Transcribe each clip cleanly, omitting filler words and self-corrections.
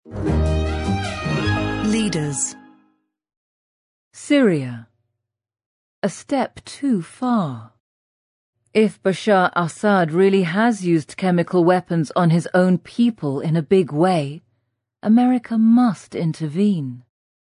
Leaders. Syria. A step too far. If Bashar Assad really has used chemical weapons on his own people in a big way, America must intervene.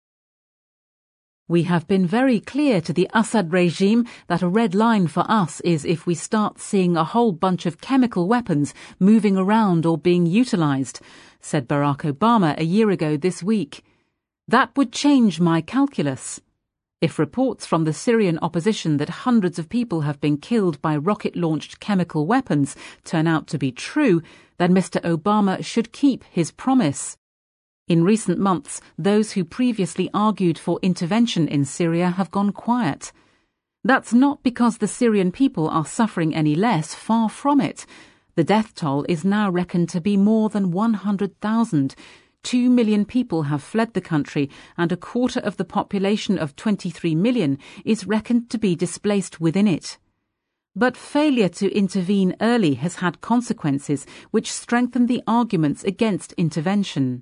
We have been very clear to the Assad regime that a red line for us is if we start seeing a whole bunch of chemical weapons moving around or being utilised, said Barack Obama a year ago this week. That would change my calculus. If reports from the Syrian opposition that hundreds of people have been killed by rocket-launched chemical weapons turn out to be true, then Mr. Obama should keep his promise. In recent months, those who previously argued for intervention in Syria have gone quiet. That's not because the Syrian people are suffering any less, far from it. The death toll is now reckoned to be more than 100,000. 2 million people have fled the country, and a quarter of the population of 23 million is reckoned to be displaced within it. But failure to intervene early has had consequences which strengthen the arguments against intervention.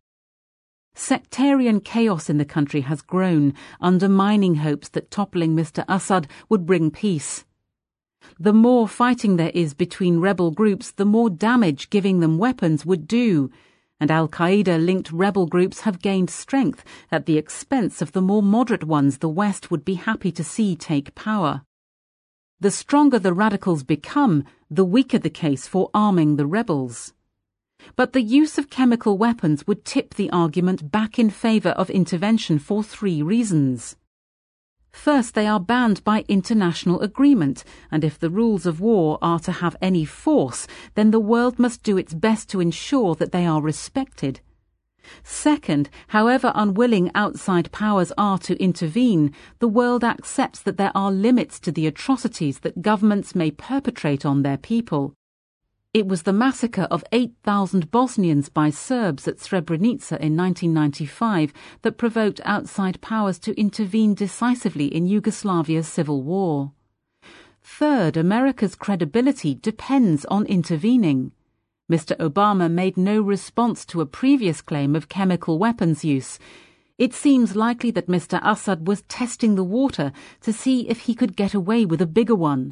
Sectarian chaos in the country has grown, undermining hopes that toppling Mr. Assad would bring peace. The more fighting there is between rebel groups, the more damage giving them weapons would do, and al-Qaeda-linked rebel groups have gained strength at the expense of the more moderate ones the West would be happy to see take power. The stronger the radicals become, the weaker the case for arming the rebels. But the use of chemical weapons would tip the argument back in favour of intervention for 3 reasons. First, they are banned by international agreement, and if the rules of war are to have any force, then the world must do its best to ensure that they are respected. Second, however unwilling outside powers are to intervene, the world accepts that there are limits to the atrocities that governments may perpetrate on their people. It was the massacre of 8,000 Bosnians by Serbs at Srebrenica in 1995 that provoked outside powers to intervene decisively in Yugoslavia's civil war. Third, America's credibility depends on intervening. Mr. Obama made no response to a previous claim of chemical weapons use. It seems likely that Mr. Assad was testing the water to see if he could get away with a bigger one.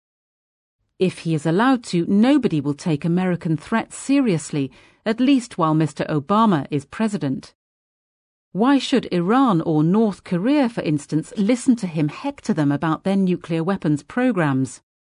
If he is allowed to, nobody will take American threats seriously, at least while Mr. Obama is president. Why should Iran or North Korea, for instance, listen to him hector them about their nuclear weapons programs?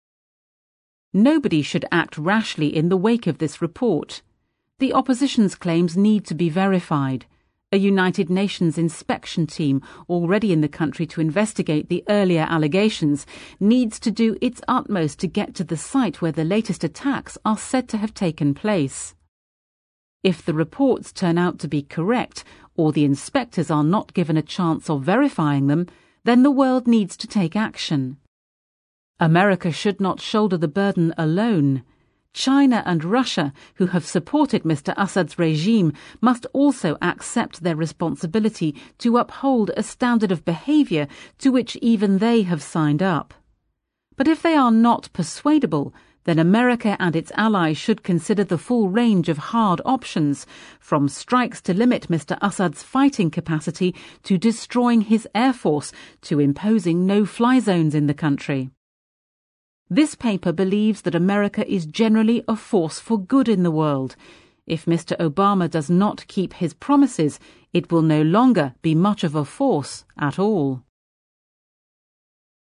Nobody should act rashly in the wake of this report. The opposition's claims need to be verified. A United Nations inspection team, already in the country to investigate the earlier allegations, needs to do its utmost to get to the site where the latest attacks are said to have taken place. If the reports turn out to be correct, or the inspectors are not given a chance of verifying them, then the world needs to take action. America should not shoulder the burden alone. China and Russia, who have supported Mr. Assad's regime, must also accept their responsibility to uphold a standard of behaviour to which even they have signed up. But if they are not persuadable, then America and its allies should consider the full range of hard options, from strikes to limit Mr. Assad's fighting capacity to destroying his air force to imposing no-fly zones in the country. This paper believes that America is generally a force for good in the world. If Mr. Obama does not keep his promises, it will no longer be much of a force at all.